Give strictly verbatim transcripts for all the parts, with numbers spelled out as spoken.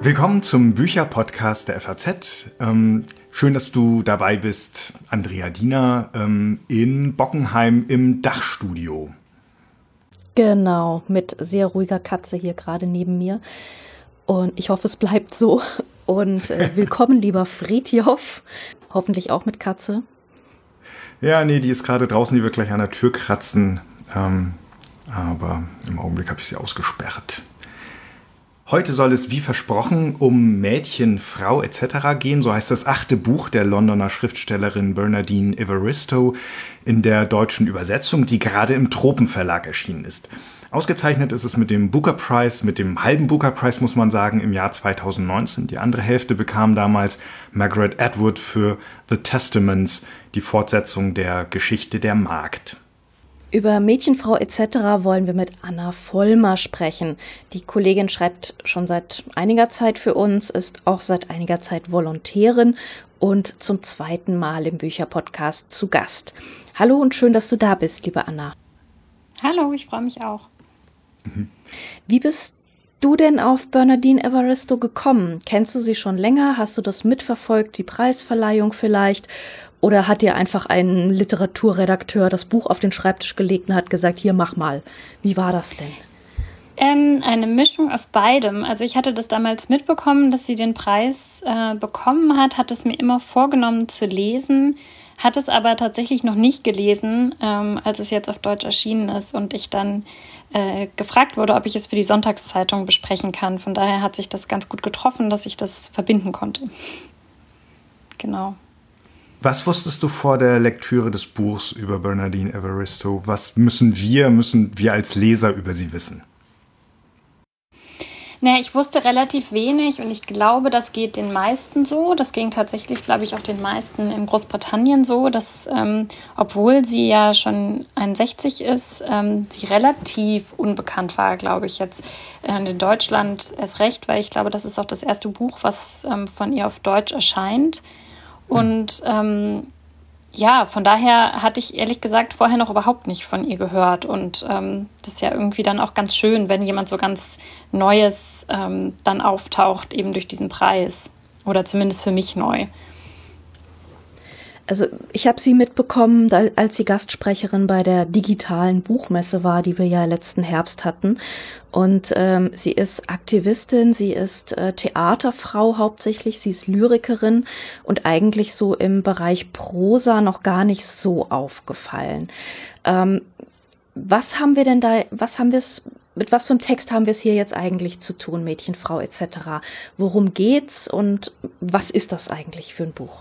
Willkommen zum Bücherpodcast der F A Z. Ähm, schön, dass du dabei bist, Andrea Diener, ähm, in Bockenheim im Dachstudio. Genau, mit sehr ruhiger Katze hier gerade neben mir. Und ich hoffe, es bleibt so. Und äh, willkommen, lieber Fridtjof. Hoffentlich auch mit Katze. Ja, nee, die ist gerade draußen, die wird gleich an der Tür kratzen. Ähm, aber im Augenblick habe ich sie ausgesperrt. Heute soll es, wie versprochen, um Mädchen, Frau et cetera gehen. So heißt das achte Buch der Londoner Schriftstellerin Bernardine Evaristo in der deutschen Übersetzung, die gerade im Tropenverlag erschienen ist. Ausgezeichnet ist es mit dem Booker Prize, mit dem halben Booker Prize, muss man sagen, im Jahr zweitausendneunzehn. Die andere Hälfte bekam damals Margaret Atwood für The Testaments, die Fortsetzung der Geschichte der Magd. Über Mädchen, Frau et cetera wollen wir mit Anna Vollmer sprechen. Die Kollegin schreibt schon seit einiger Zeit für uns, ist auch seit einiger Zeit Volontärin und zum zweiten Mal im Bücherpodcast zu Gast. Hallo und schön, dass du da bist, liebe Anna. Hallo, ich freue mich auch. Wie bist du denn auf Bernardine Evaristo gekommen? Kennst du sie schon länger? Hast du das mitverfolgt, die Preisverleihung vielleicht? Oder hat dir einfach ein Literaturredakteur das Buch auf den Schreibtisch gelegt und hat gesagt, hier, mach mal. Wie war das denn? Ähm, eine Mischung aus beidem. Also ich hatte das damals mitbekommen, dass sie den Preis äh, bekommen hat, hatte es mir immer vorgenommen zu lesen, hat es aber tatsächlich noch nicht gelesen, ähm, als es jetzt auf Deutsch erschienen ist und ich dann äh, gefragt wurde, ob ich es für die Sonntagszeitung besprechen kann. Von daher hat sich das ganz gut getroffen, dass ich das verbinden konnte. Genau. Was wusstest du vor der Lektüre des Buchs über Bernardine Evaristo? Was müssen wir, müssen wir als Leser über sie wissen? Naja, ich wusste relativ wenig und ich glaube, das geht den meisten so. Das ging tatsächlich, glaube ich, auch den meisten in Großbritannien so, dass, ähm, obwohl sie ja schon einundsechzig ist, ähm, sie relativ unbekannt war, glaube ich, jetzt äh, in Deutschland erst recht, weil ich glaube, das ist auch das erste Buch, was ähm, von ihr auf Deutsch erscheint. Und ähm, ja, von daher hatte ich ehrlich gesagt vorher noch überhaupt nicht von ihr gehört. Und ähm, das ist ja irgendwie dann auch ganz schön, wenn jemand so ganz Neues ähm, dann auftaucht, eben durch diesen Preis. Oder zumindest für mich neu. Also ich habe sie mitbekommen, als sie Gastsprecherin bei der digitalen Buchmesse war, die wir ja letzten Herbst hatten. Und ähm, sie ist Aktivistin, sie ist äh, Theaterfrau hauptsächlich, sie ist Lyrikerin und eigentlich so im Bereich Prosa noch gar nicht so aufgefallen. Ähm, was haben wir denn da, was haben wir es, mit was für einem Text haben wir es hier jetzt eigentlich zu tun, Mädchen, Frau et cetera? Worum geht's und was ist das eigentlich für ein Buch?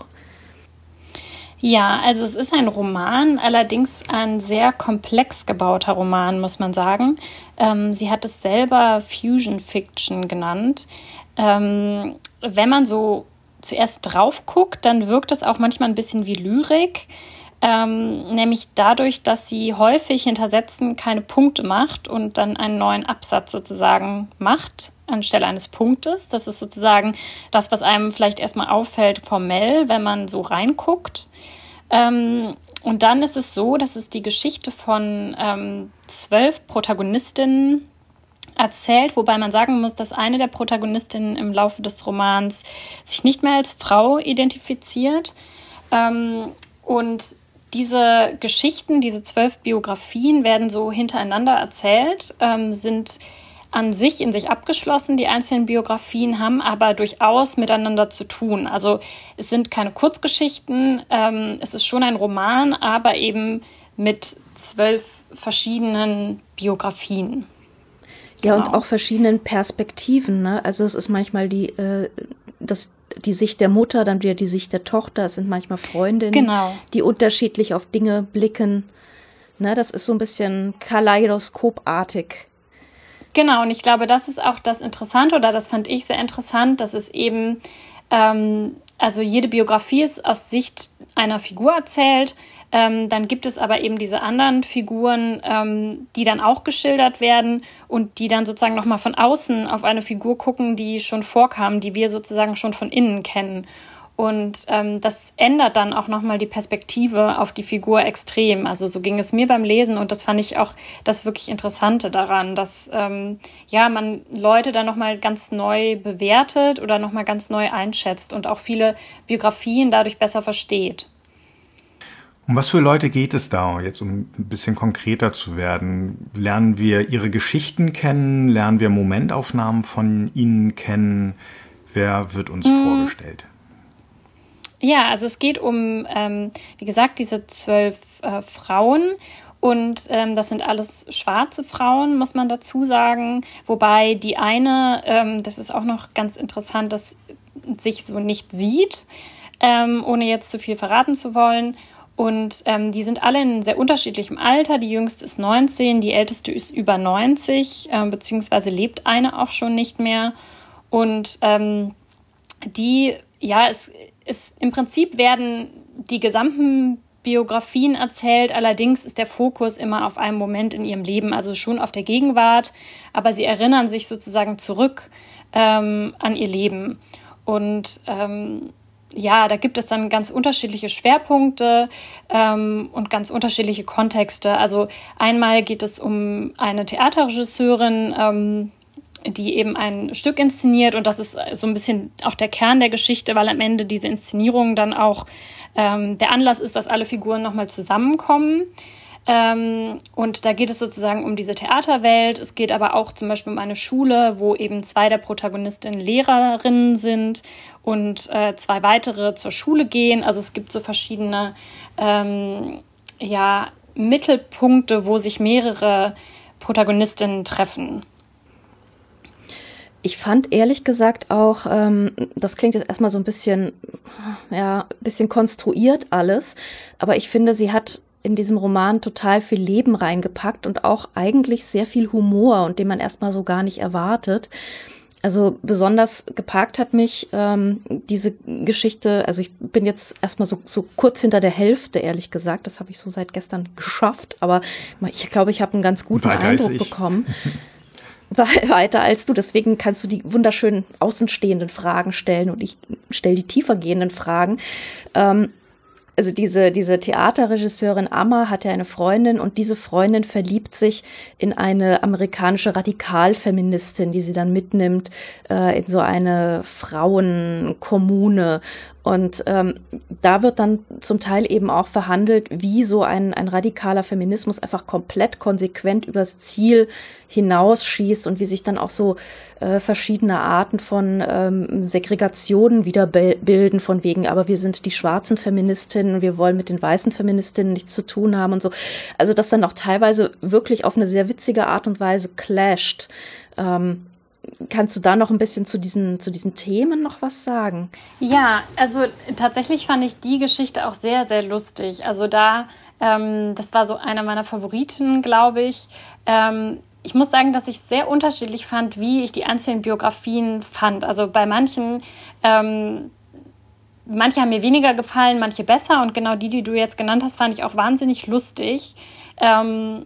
Ja, also es ist ein Roman, allerdings ein sehr komplex gebauter Roman, muss man sagen. Ähm, sie hat es selber Fusion Fiction genannt. Ähm, wenn man so zuerst drauf guckt, dann wirkt es auch manchmal ein bisschen wie Lyrik. Ähm, nämlich dadurch, dass sie häufig hinter Sätzen keine Punkte macht und dann einen neuen Absatz sozusagen macht anstelle eines Punktes. Das ist sozusagen das, was einem vielleicht erstmal auffällt formell, wenn man so reinguckt. Ähm, und dann ist es so, dass es die Geschichte von ähm, zwölf Protagonistinnen erzählt, wobei man sagen muss, dass eine der Protagonistinnen im Laufe des Romans sich nicht mehr als Frau identifiziert. Ähm, und diese Geschichten, diese zwölf Biografien werden so hintereinander erzählt, ähm, sind an sich in sich abgeschlossen. Die einzelnen Biografien haben aber durchaus miteinander zu tun. Also es sind keine Kurzgeschichten, ähm, es ist schon ein Roman, aber eben mit zwölf verschiedenen Biografien. Ja, Genau. Und auch verschiedenen Perspektiven, ne? Also es ist manchmal die, äh, das, die Sicht der Mutter, dann wieder die Sicht der Tochter. Es sind manchmal Freundinnen, genau. die unterschiedlich auf Dinge blicken. Ne? Das ist so ein bisschen kaleidoskopartig. Genau, und ich glaube, das ist auch das Interessante, oder das fand ich sehr interessant, dass es eben, ähm, also jede Biografie ist aus Sicht einer Figur erzählt, ähm, dann gibt es aber eben diese anderen Figuren, ähm, die dann auch geschildert werden und die dann sozusagen nochmal von außen auf eine Figur gucken, die schon vorkam, die wir sozusagen schon von innen kennen. Und ähm, das ändert dann auch nochmal die Perspektive auf die Figur extrem. Also so ging es mir beim Lesen und das fand ich auch das wirklich Interessante daran, dass ähm, ja, man Leute dann nochmal ganz neu bewertet oder nochmal ganz neu einschätzt und auch viele Biografien dadurch besser versteht. Um was für Leute geht es da, jetzt um ein bisschen konkreter zu werden? Lernen wir ihre Geschichten kennen? Lernen wir Momentaufnahmen von ihnen kennen? Wer wird uns mhm. vorgestellt? Ja, also es geht um, ähm, wie gesagt, diese zwölf äh, Frauen und ähm, das sind alles schwarze Frauen, muss man dazu sagen. Wobei die eine, ähm, das ist auch noch ganz interessant, dass sich so nicht sieht, ähm, ohne jetzt zu viel verraten zu wollen. Und ähm, die sind alle in sehr unterschiedlichem Alter. Die jüngste ist neunzehn, die älteste ist über neunzig, äh, beziehungsweise lebt eine auch schon nicht mehr. Und ähm, die, ja, es ist im Prinzip werden die gesamten Biografien erzählt, allerdings ist der Fokus immer auf einen Moment in ihrem Leben, also schon auf der Gegenwart, aber sie erinnern sich sozusagen zurück ähm, an ihr Leben. Und ähm, ja, da gibt es dann ganz unterschiedliche Schwerpunkte ähm, und ganz unterschiedliche Kontexte. Also einmal geht es um eine Theaterregisseurin, ähm, die eben ein Stück inszeniert und das ist so ein bisschen auch der Kern der Geschichte, weil am Ende diese Inszenierung dann auch ähm, der Anlass ist, dass alle Figuren nochmal zusammenkommen. Ähm, und da geht es sozusagen um diese Theaterwelt. Es geht aber auch zum Beispiel um eine Schule, wo eben zwei der Protagonistinnen Lehrerinnen sind und äh, zwei weitere zur Schule gehen. Also es gibt so verschiedene ähm, ja, Mittelpunkte, wo sich mehrere Protagonistinnen treffen. Ich fand ehrlich gesagt auch, ähm, das klingt jetzt erstmal so ein bisschen, ja, ein bisschen konstruiert alles, aber ich finde, sie hat in diesem Roman total viel Leben reingepackt und auch eigentlich sehr viel Humor und den man erstmal so gar nicht erwartet. Also besonders gepackt hat mich ähm, diese Geschichte, also ich bin jetzt erstmal so, so kurz hinter der Hälfte, ehrlich gesagt, das habe ich so seit gestern geschafft, aber ich glaube, ich habe einen ganz guten Weiter Eindruck bekommen. Weiter als du, deswegen kannst du die wunderschönen außenstehenden Fragen stellen und ich stelle die tiefergehenden Fragen. Ähm, also diese diese Theaterregisseurin Amma hat ja eine Freundin und diese Freundin verliebt sich in eine amerikanische Radikalfeministin, die sie dann mitnimmt äh, in so eine Frauenkommune. Und ähm, da wird dann zum Teil eben auch verhandelt, wie so ein, ein radikaler Feminismus einfach komplett konsequent übers Ziel hinausschießt und wie sich dann auch so äh, verschiedene Arten von ähm, Segregationen wieder be- bilden, von wegen, aber wir sind die schwarzen Feministinnen, wir wollen mit den weißen Feministinnen nichts zu tun haben und so. Also das dann auch teilweise wirklich auf eine sehr witzige Art und Weise clasht. Ähm, Kannst du da noch ein bisschen zu diesen, zu diesen Themen noch was sagen? Ja, also tatsächlich fand ich die Geschichte auch sehr, sehr lustig. Also da, ähm, das war so einer meiner Favoriten, glaube ich. Ähm, ich muss sagen, dass ich sehr unterschiedlich fand, wie ich die einzelnen Biografien fand. Also bei manchen, ähm, manche haben mir weniger gefallen, manche besser. Und genau die, die du jetzt genannt hast, fand ich auch wahnsinnig lustig. Ähm,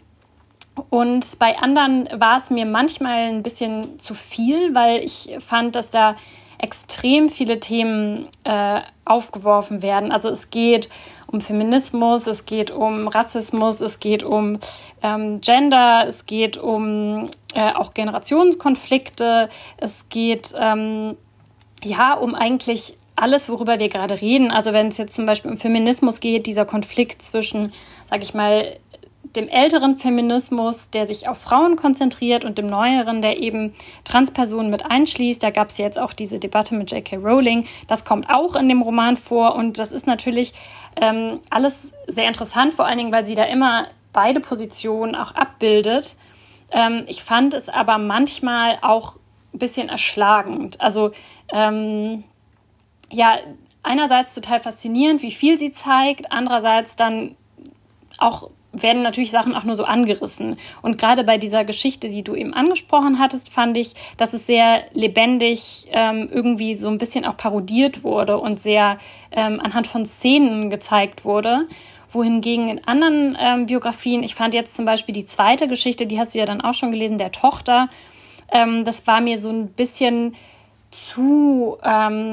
Und bei anderen war es mir manchmal ein bisschen zu viel, weil ich fand, dass da extrem viele Themen äh, aufgeworfen werden. Also es geht um Feminismus, es geht um Rassismus, es geht um ähm, Gender, es geht um äh, auch Generationskonflikte, es geht ähm, ja um eigentlich alles, worüber wir gerade reden. Also wenn es jetzt zum Beispiel um Feminismus geht, dieser Konflikt zwischen, sag ich mal, dem älteren Feminismus, der sich auf Frauen konzentriert und dem neueren, der eben Transpersonen mit einschließt. Da gab es jetzt auch diese Debatte mit J K Rowling. Das kommt auch in dem Roman vor und das ist natürlich ähm, alles sehr interessant, vor allen Dingen, weil sie da immer beide Positionen auch abbildet. Ähm, ich fand es aber manchmal auch ein bisschen erschlagend. Also ähm, ja, einerseits total faszinierend, wie viel sie zeigt, andererseits dann auch werden natürlich Sachen auch nur so angerissen. Und gerade bei dieser Geschichte, die du eben angesprochen hattest, fand ich, dass es sehr lebendig ähm, irgendwie so ein bisschen auch parodiert wurde und sehr ähm, anhand von Szenen gezeigt wurde. Wohingegen in anderen ähm, Biografien, ich fand jetzt zum Beispiel die zweite Geschichte, die hast du ja dann auch schon gelesen, der Tochter, ähm, das war mir so ein bisschen zu... Ähm,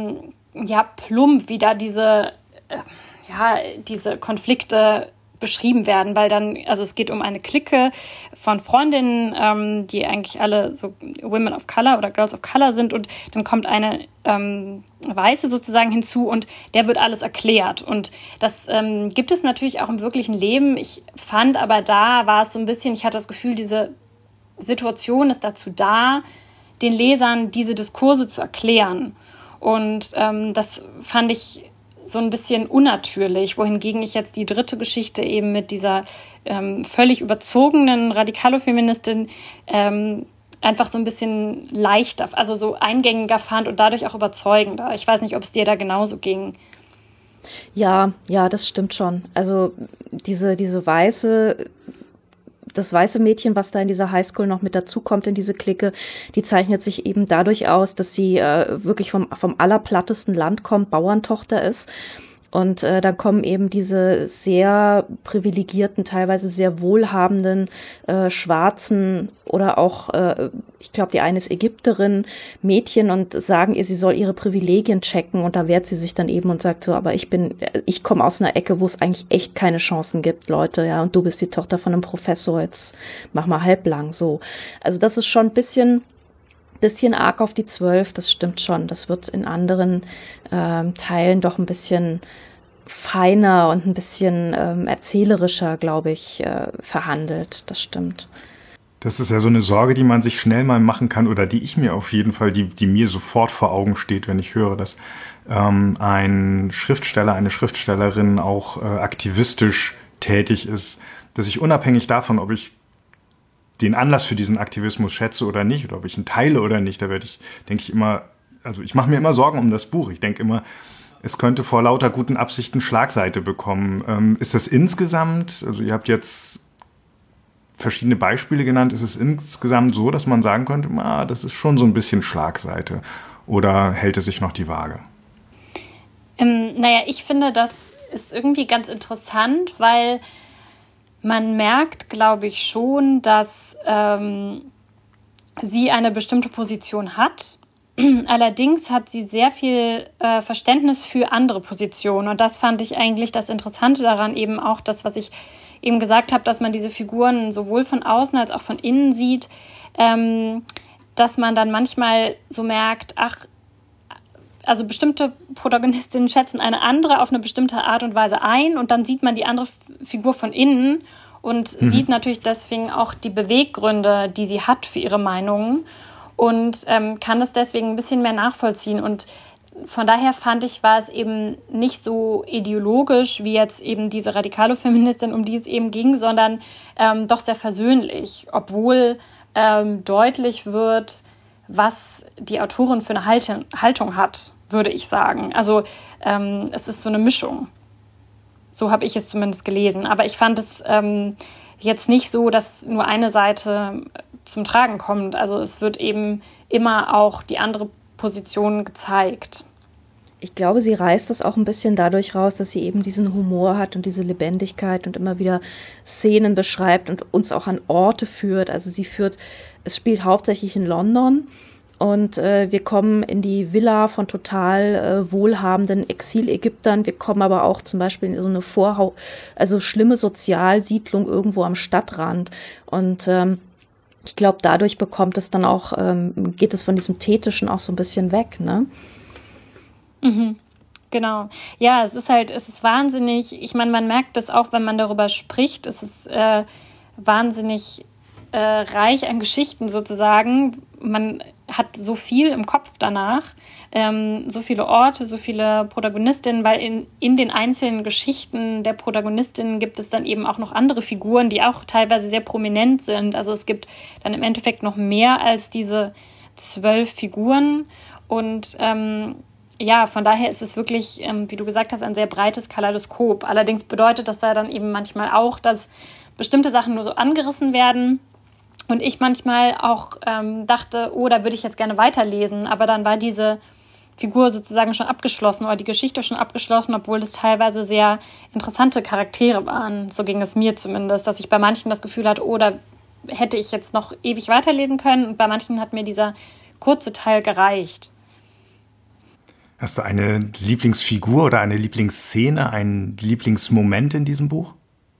ja, plump, wie da diese, äh, ja, diese Konflikte beschrieben werden, weil dann, also es geht um eine Clique von Freundinnen, ähm, die eigentlich alle so Women of Color oder Girls of Color sind, und dann kommt eine ähm, Weiße sozusagen hinzu und der wird alles erklärt, und das ähm, gibt es natürlich auch im wirklichen Leben. Ich fand aber, da war es so ein bisschen, ich hatte das Gefühl, diese Situation ist dazu da, den Lesern diese Diskurse zu erklären, und ähm, das fand ich so ein bisschen unnatürlich, wohingegen ich jetzt die dritte Geschichte eben mit dieser ähm, völlig überzogenen Radikalo-Feministin ähm, einfach so ein bisschen leichter, also so eingängiger fand und dadurch auch überzeugender. Ich weiß nicht, ob es dir da genauso ging. Ja, ja, das stimmt schon. Also diese, diese weiße Das weiße Mädchen, was da in dieser Highschool noch mit dazukommt, in diese Clique, die zeichnet sich eben dadurch aus, dass sie äh, wirklich vom, vom allerplattesten Land kommt, Bauerntochter ist. Und äh, dann kommen eben diese sehr privilegierten, teilweise sehr wohlhabenden, äh, schwarzen oder auch, äh, ich glaube, die eine ist Ägypterin, Mädchen, und sagen ihr, sie soll ihre Privilegien checken, und da wehrt sie sich dann eben und sagt so, aber ich bin, ich komme aus einer Ecke, wo es eigentlich echt keine Chancen gibt, Leute, ja, und du bist die Tochter von einem Professor, jetzt mach mal halblang, so. Also das ist schon ein bisschen bisschen arg auf die zwölf, das stimmt schon. Das wird in anderen ähm, Teilen doch ein bisschen feiner und ein bisschen ähm, erzählerischer, glaube ich, äh, verhandelt. Das stimmt. Das ist ja so eine Sorge, die man sich schnell mal machen kann, oder die ich mir auf jeden Fall, die, die mir sofort vor Augen steht, wenn ich höre, dass ähm, ein Schriftsteller, eine Schriftstellerin auch äh, aktivistisch tätig ist, dass ich unabhängig davon, ob ich den Anlass für diesen Aktivismus schätze oder nicht, oder ob ich ihn teile oder nicht, da werde ich, denke ich immer, also ich mache mir immer Sorgen um das Buch. Ich denke immer, es könnte vor lauter guten Absichten Schlagseite bekommen. Ähm, ist das insgesamt, also ihr habt jetzt verschiedene Beispiele genannt, ist es insgesamt so, dass man sagen könnte, ah, das ist schon so ein bisschen Schlagseite, oder hält es sich noch die Waage? Ähm, naja, ich finde, das ist irgendwie ganz interessant, weil man merkt, glaube ich, schon, dass ähm, sie eine bestimmte Position hat. Allerdings hat sie sehr viel äh, Verständnis für andere Positionen. Und das fand ich eigentlich das Interessante daran, eben auch das, was ich eben gesagt habe, dass man diese Figuren sowohl von außen als auch von innen sieht, ähm, dass man dann manchmal so merkt, ach, also bestimmte Protagonistinnen schätzen eine andere auf eine bestimmte Art und Weise ein, und dann sieht man die andere Figur von innen und mhm. sieht natürlich deswegen auch die Beweggründe, die sie hat für ihre Meinungen, und ähm, kann das deswegen ein bisschen mehr nachvollziehen. Und von daher fand ich, war es eben nicht so ideologisch wie jetzt eben diese Radikalo-Feministin, um die es eben ging, sondern ähm, doch sehr versöhnlich, obwohl ähm, deutlich wird, was die Autorin für eine Haltung, Haltung hat, würde ich sagen. Also ähm, es ist so eine Mischung. So habe ich es zumindest gelesen. Aber ich fand es ähm, jetzt nicht so, dass nur eine Seite zum Tragen kommt. Also es wird eben immer auch die andere Position gezeigt. Ich glaube, sie reißt das auch ein bisschen dadurch raus, dass sie eben diesen Humor hat und diese Lebendigkeit und immer wieder Szenen beschreibt und uns auch an Orte führt. Also sie führt, es spielt hauptsächlich in London, und äh, wir kommen in die Villa von total äh, wohlhabenden Exil-Ägyptern. Wir kommen aber auch zum Beispiel in so eine Vorhau, also schlimme Sozialsiedlung irgendwo am Stadtrand. Und ähm, ich glaube, dadurch bekommt es dann auch, ähm, geht es von diesem Thetischen auch so ein bisschen weg, ne? Mhm. Genau. Ja, es ist halt, es ist wahnsinnig, ich meine, man merkt das auch, wenn man darüber spricht, es ist äh, wahnsinnig äh, reich an Geschichten sozusagen. Man hat so viel im Kopf danach, ähm, so viele Orte, so viele Protagonistinnen, weil in, in den einzelnen Geschichten der Protagonistinnen gibt es dann eben auch noch andere Figuren, die auch teilweise sehr prominent sind. Also es gibt dann im Endeffekt noch mehr als diese zwölf Figuren, und ähm, ja, von daher ist es wirklich, ähm, wie du gesagt hast, ein sehr breites Kaleidoskop. Allerdings bedeutet das da dann eben manchmal auch, dass bestimmte Sachen nur so angerissen werden und ich manchmal auch ähm, dachte, oh, da würde ich jetzt gerne weiterlesen, aber dann war diese Figur sozusagen schon abgeschlossen oder die Geschichte schon abgeschlossen, obwohl es teilweise sehr interessante Charaktere waren. So ging es mir zumindest, dass ich bei manchen das Gefühl hatte, oh, da hätte ich jetzt noch ewig weiterlesen können, und bei manchen hat mir dieser kurze Teil gereicht. Hast du eine Lieblingsfigur oder eine Lieblingsszene, einen Lieblingsmoment in diesem Buch?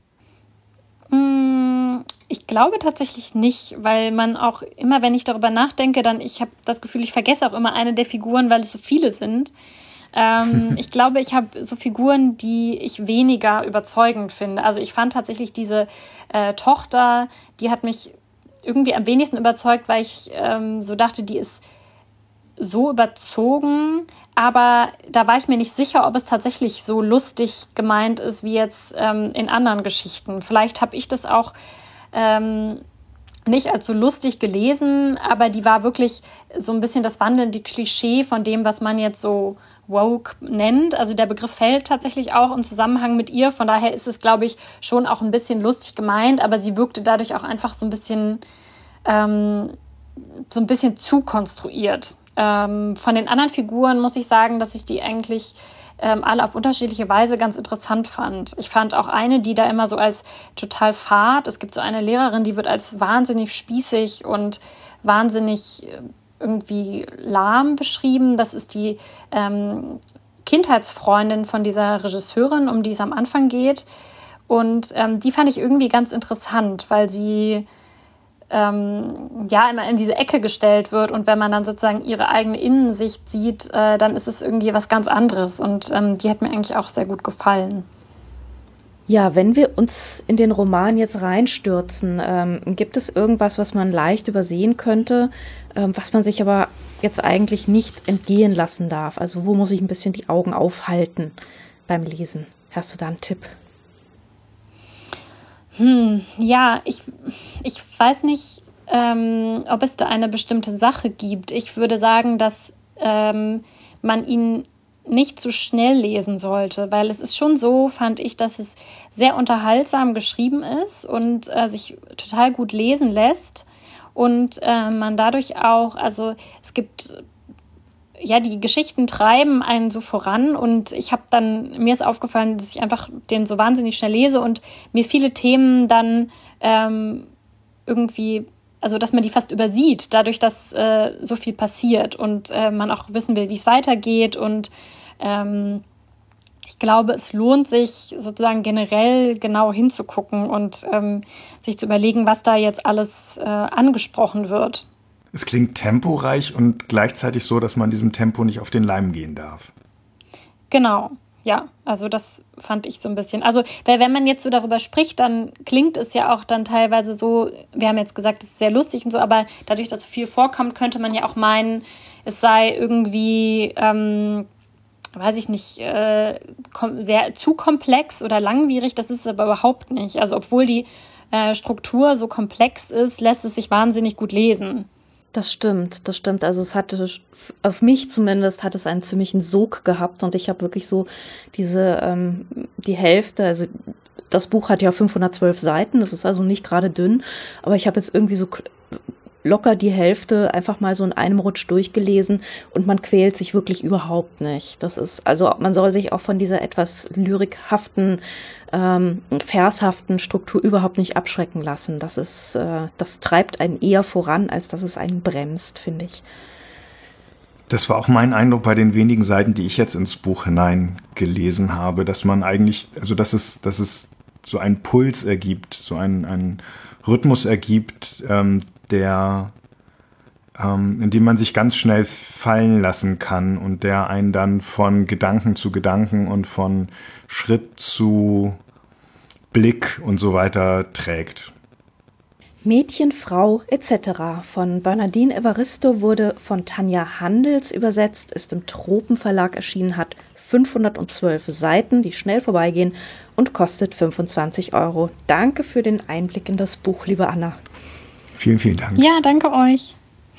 Ich glaube tatsächlich nicht, weil man auch immer, wenn ich darüber nachdenke, dann, ich habe das Gefühl, ich vergesse auch immer eine der Figuren, weil es so viele sind. Ähm, ich glaube, ich habe so Figuren, die ich weniger überzeugend finde. Also ich fand tatsächlich diese äh, Tochter, die hat mich irgendwie am wenigsten überzeugt, weil ich ähm, so dachte, die ist so überzogen, aber da war ich mir nicht sicher, ob es tatsächlich so lustig gemeint ist, wie jetzt ähm, in anderen Geschichten. Vielleicht habe ich das auch ähm, nicht als so lustig gelesen, aber die war wirklich so ein bisschen das wandelnde Klischee von dem, was man jetzt so woke nennt. Also der Begriff fällt tatsächlich auch im Zusammenhang mit ihr. Von daher ist es, glaube ich, schon auch ein bisschen lustig gemeint, aber sie wirkte dadurch auch einfach so ein bisschen, ähm, so ein bisschen zu konstruiert. Ähm, von den anderen Figuren muss ich sagen, dass ich die eigentlich ähm, alle auf unterschiedliche Weise ganz interessant fand. Ich fand auch eine, die da immer so als total fad, es gibt so eine Lehrerin, die wird als wahnsinnig spießig und wahnsinnig äh, irgendwie lahm beschrieben. Das ist die ähm, Kindheitsfreundin von dieser Regisseurin, um die es am Anfang geht. Und ähm, die fand ich irgendwie ganz interessant, weil sie ähm, ja immer in diese Ecke gestellt wird. Und wenn man dann sozusagen ihre eigene Innensicht sieht, äh, dann ist es irgendwie was ganz anderes. Und ähm, die hat mir eigentlich auch sehr gut gefallen. Ja, wenn wir uns in den Roman jetzt reinstürzen, ähm, gibt es irgendwas, was man leicht übersehen könnte, ähm, was man sich aber jetzt eigentlich nicht entgehen lassen darf? Also wo muss ich ein bisschen die Augen aufhalten beim Lesen? Hast du da einen Tipp? Hm, ja, ich, ich weiß nicht, ähm, ob es da eine bestimmte Sache gibt. Ich würde sagen, dass ähm, man ihn nicht zu schnell lesen sollte, weil es ist schon so, fand ich, dass es sehr unterhaltsam geschrieben ist und äh, sich total gut lesen lässt und äh, man dadurch auch, also es gibt, ja, die Geschichten treiben einen so voran und ich habe dann, mir ist aufgefallen, dass ich einfach den so wahnsinnig schnell lese und mir viele Themen dann ähm, irgendwie, also dass man die fast übersieht, dadurch, dass äh, so viel passiert und äh, man auch wissen will, wie es weitergeht und ähm, ich glaube, es lohnt sich sozusagen generell genau hinzugucken und ähm, sich zu überlegen, was da jetzt alles äh, angesprochen wird. Es klingt temporeich und gleichzeitig so, dass man diesem Tempo nicht auf den Leim gehen darf. Genau, ja, also das fand ich so ein bisschen. Also, weil wenn man jetzt so darüber spricht, dann klingt es ja auch dann teilweise so, wir haben jetzt gesagt, es ist sehr lustig und so, aber dadurch, dass so viel vorkommt, könnte man ja auch meinen, es sei irgendwie, ähm, weiß ich nicht, äh, kom- sehr zu komplex oder langwierig. Das ist es aber überhaupt nicht. Also, obwohl die äh, Struktur so komplex ist, lässt es sich wahnsinnig gut lesen. Das stimmt, das stimmt. Also es hatte, auf mich zumindest, hat es einen ziemlichen Sog gehabt und ich habe wirklich so diese, ähm, die Hälfte, also das Buch hat ja fünfhundertzwölf Seiten, das ist also nicht gerade dünn, aber ich habe jetzt irgendwie so locker die Hälfte einfach mal so in einem Rutsch durchgelesen und man quält sich wirklich überhaupt nicht. Das ist, also man soll sich auch von dieser etwas lyrikhaften, ähm, vershaften Struktur überhaupt nicht abschrecken lassen. Das ist, äh, das treibt einen eher voran, als dass es einen bremst, finde ich. Das war auch mein Eindruck bei den wenigen Seiten, die ich jetzt ins Buch hineingelesen habe, dass man eigentlich, also dass es, dass es so einen Puls ergibt, so einen, einen Rhythmus ergibt, ähm, der, ähm, in dem man sich ganz schnell fallen lassen kann und der einen dann von Gedanken zu Gedanken und von Schritt zu Blick und so weiter trägt. Mädchen, Frau et cetera von Bernardine Evaristo wurde von Tanja Handels übersetzt, ist im Tropenverlag erschienen, hat fünfhundertzwölf Seiten, die schnell vorbeigehen und kostet fünfundzwanzig Euro. Danke für den Einblick in das Buch, liebe Anna. Vielen, vielen Dank. Ja, danke euch.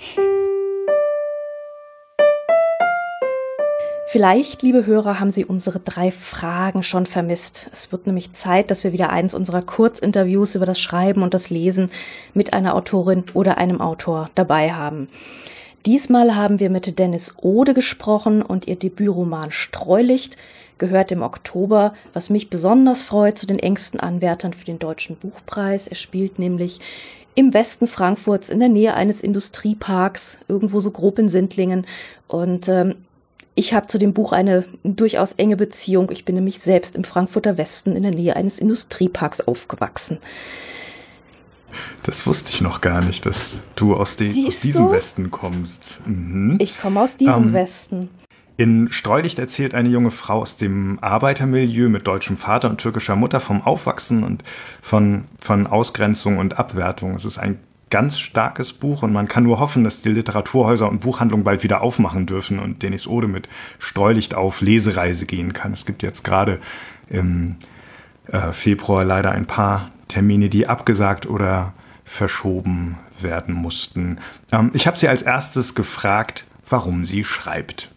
Vielleicht, liebe Hörer, haben Sie unsere drei Fragen schon vermisst. Es wird nämlich Zeit, dass wir wieder eins unserer Kurzinterviews über das Schreiben und das Lesen mit einer Autorin oder einem Autor dabei haben. Diesmal haben wir mit Dennis Ode gesprochen und ihr Debütroman Streulicht gehört im Oktober, was mich besonders freut, zu den engsten Anwärtern für den Deutschen Buchpreis. Er spielt nämlich im Westen Frankfurts in der Nähe eines Industrieparks, irgendwo so grob in Sindlingen. Und ähm, ich habe zu dem Buch eine durchaus enge Beziehung. Ich bin nämlich selbst im Frankfurter Westen in der Nähe eines Industrieparks aufgewachsen. Das wusste ich noch gar nicht, dass du aus, de- aus diesem du? Westen kommst. Mhm. Ich komme aus diesem ähm, Westen. In Streulicht erzählt eine junge Frau aus dem Arbeitermilieu mit deutschem Vater und türkischer Mutter vom Aufwachsen und von, von Ausgrenzung und Abwertung. Es ist ein ganz starkes Buch und man kann nur hoffen, dass die Literaturhäuser und Buchhandlungen bald wieder aufmachen dürfen und Denis Ode mit Streulicht auf Lesereise gehen kann. Es gibt jetzt gerade im äh, Februar leider ein paar Termine, die abgesagt oder verschoben werden mussten. Ähm, ich habe sie als erstes gefragt, warum sie schreibt.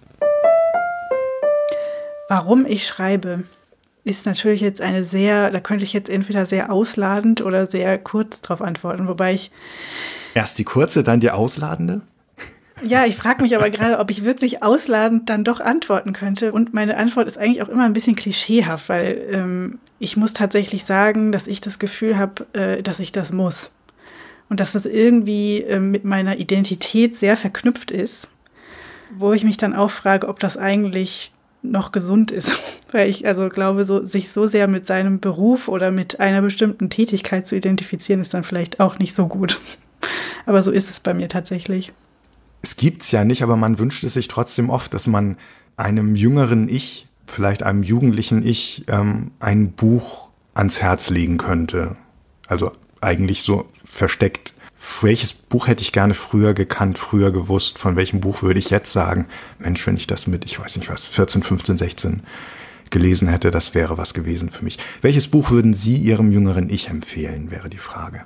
Warum ich schreibe, ist natürlich jetzt eine sehr, da könnte ich jetzt entweder sehr ausladend oder sehr kurz drauf antworten, wobei ich... Erst die kurze, dann die ausladende? Ja, ich frage mich aber gerade, ob ich wirklich ausladend dann doch antworten könnte. Und meine Antwort ist eigentlich auch immer ein bisschen klischeehaft, weil ähm, ich muss tatsächlich sagen, dass ich das Gefühl habe, äh, dass ich das muss. Und dass das irgendwie äh, mit meiner Identität sehr verknüpft ist, wo ich mich dann auch frage, ob das eigentlich noch gesund ist, weil ich also glaube, so, sich so sehr mit seinem Beruf oder mit einer bestimmten Tätigkeit zu identifizieren, ist dann vielleicht auch nicht so gut. Aber so ist es bei mir tatsächlich. Es gibt's ja nicht, aber man wünscht es sich trotzdem oft, dass man einem jüngeren Ich, vielleicht einem jugendlichen Ich, ähm, ein Buch ans Herz legen könnte. Also eigentlich so versteckt. Welches Buch hätte ich gerne früher gekannt, früher gewusst? Von welchem Buch würde ich jetzt sagen, Mensch, wenn ich das mit, ich weiß nicht was, vierzehn, fünfzehn, sechzehn gelesen hätte, das wäre was gewesen für mich. Welches Buch würden Sie Ihrem jüngeren Ich empfehlen, wäre die Frage.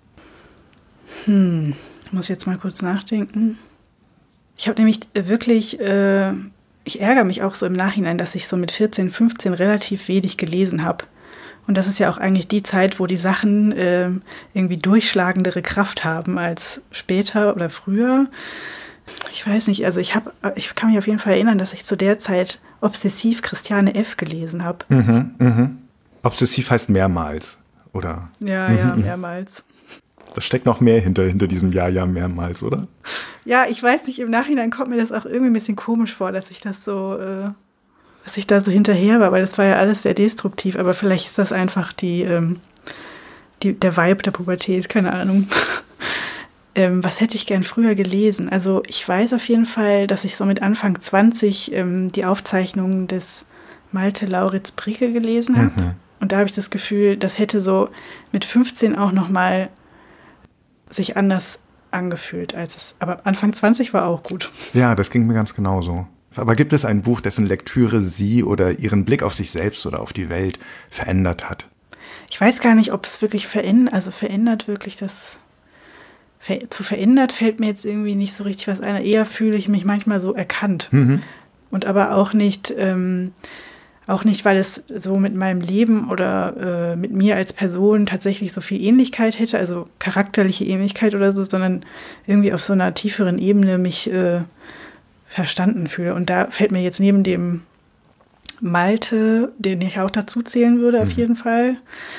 Hm, ich muss jetzt mal kurz nachdenken. Ich habe nämlich wirklich, äh, ich ärgere mich auch so im Nachhinein, dass ich so mit vierzehn, fünfzehn relativ wenig gelesen habe. Und das ist ja auch eigentlich die Zeit, wo die Sachen äh, irgendwie durchschlagendere Kraft haben als später oder früher. Ich weiß nicht, also ich, hab, ich kann mich auf jeden Fall erinnern, dass ich zu der Zeit obsessiv Christiane F. gelesen habe. Mhm, mhm. Obsessiv heißt mehrmals, oder? Ja, ja, mehrmals. Da steckt noch mehr hinter, hinter diesem Ja, ja, mehrmals, oder? Ja, ich weiß nicht, im Nachhinein kommt mir das auch irgendwie ein bisschen komisch vor, dass ich das so... Äh dass ich da so hinterher war, weil das war ja alles sehr destruktiv, aber vielleicht ist das einfach die, ähm, die, der Vibe der Pubertät, keine Ahnung. ähm, was hätte ich gern früher gelesen? Also ich weiß auf jeden Fall, dass ich so mit Anfang zwanzig ähm, die Aufzeichnungen des Malte Lauritz Bricke gelesen habe. Mhm. Und da habe ich das Gefühl, das hätte so mit fünfzehn auch nochmal sich anders angefühlt als es. Aber Anfang zwanzig war auch gut. Ja, das ging mir ganz genauso. Aber gibt es ein Buch, dessen Lektüre Sie oder Ihren Blick auf sich selbst oder auf die Welt verändert hat? Ich weiß gar nicht, ob es wirklich verändert, also verändert wirklich das, ver, zu verändert fällt mir jetzt irgendwie nicht so richtig was ein. Eher fühle ich mich manchmal so erkannt. Mhm. Und aber auch nicht, ähm, auch nicht, weil es so mit meinem Leben oder äh, mit mir als Person tatsächlich so viel Ähnlichkeit hätte, also charakterliche Ähnlichkeit oder so, sondern irgendwie auf so einer tieferen Ebene mich äh, verstanden fühle. Und da fällt mir jetzt neben dem Malte, den ich auch dazu zählen würde, auf mhm. jeden Fall,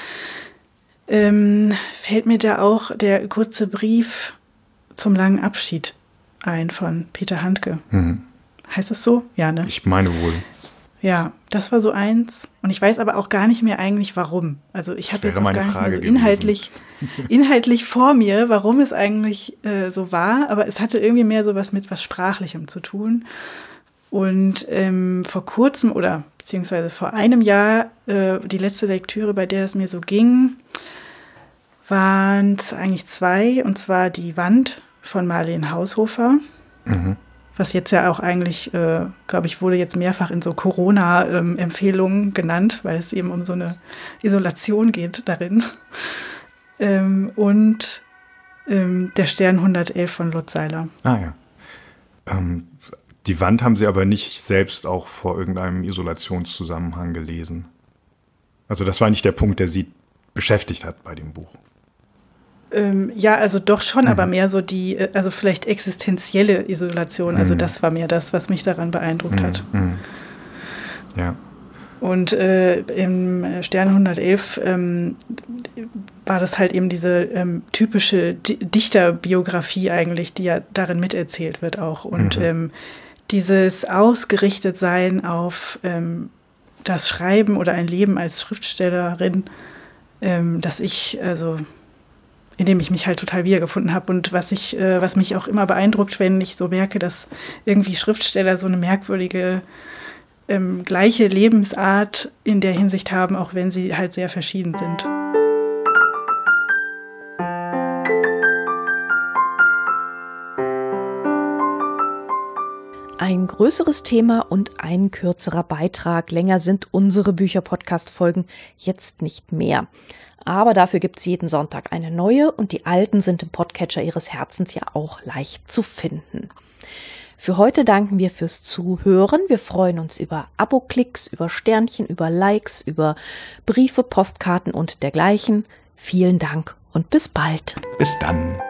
ähm, fällt mir da auch der kurze Brief zum langen Abschied ein von Peter Handke. Mhm. Heißt das so? Ja, ne? Ich meine wohl. Ja, das war so eins. Und ich weiß aber auch gar nicht mehr eigentlich, warum. Also ich habe jetzt auch gar nicht Frage mehr so inhaltlich, inhaltlich vor mir, warum es eigentlich äh, so war. Aber es hatte irgendwie mehr so was mit was Sprachlichem zu tun. Und ähm, vor kurzem oder beziehungsweise vor einem Jahr, äh, die letzte Lektüre, bei der es mir so ging, waren es eigentlich zwei. Und zwar Die Wand von Marleen Haushofer. Mhm. Was jetzt ja auch eigentlich, äh, glaube ich, wurde jetzt mehrfach in so Corona-Empfehlungen ähm, genannt, weil es eben um so eine Isolation geht darin. Ähm, und ähm, Der Stern hundertelf von Lutz Seiler. Ah ja. Ähm, die Wand haben Sie aber nicht selbst auch vor irgendeinem Isolationszusammenhang gelesen. Also das war nicht der Punkt, der Sie beschäftigt hat bei dem Buch. Ähm, ja, also doch schon, mhm. aber mehr so die, also vielleicht existenzielle Isolation. Also mhm. das war mehr das, was mich daran beeindruckt mhm. hat. Mhm. Ja. Und äh, im Stern hundertelf ähm, war das halt eben diese ähm, typische D- Dichterbiografie eigentlich, die ja darin miterzählt wird auch. Und mhm. ähm, dieses Ausgerichtetsein auf ähm, das Schreiben oder ein Leben als Schriftstellerin, ähm, dass ich, also in dem ich mich halt total wiedergefunden habe und was ich, äh, was mich auch immer beeindruckt, wenn ich so merke, dass irgendwie Schriftsteller so eine merkwürdige ähm, gleiche Lebensart in der Hinsicht haben, auch wenn sie halt sehr verschieden sind. Ein größeres Thema und ein kürzerer Beitrag. Länger sind unsere Bücher-Podcast-Folgen jetzt nicht mehr. Aber dafür gibt's jeden Sonntag eine neue und die alten sind im Podcatcher Ihres Herzens ja auch leicht zu finden. Für heute danken wir fürs Zuhören. Wir freuen uns über Abo-Klicks, über Sternchen, über Likes, über Briefe, Postkarten und dergleichen. Vielen Dank und bis bald. Bis dann.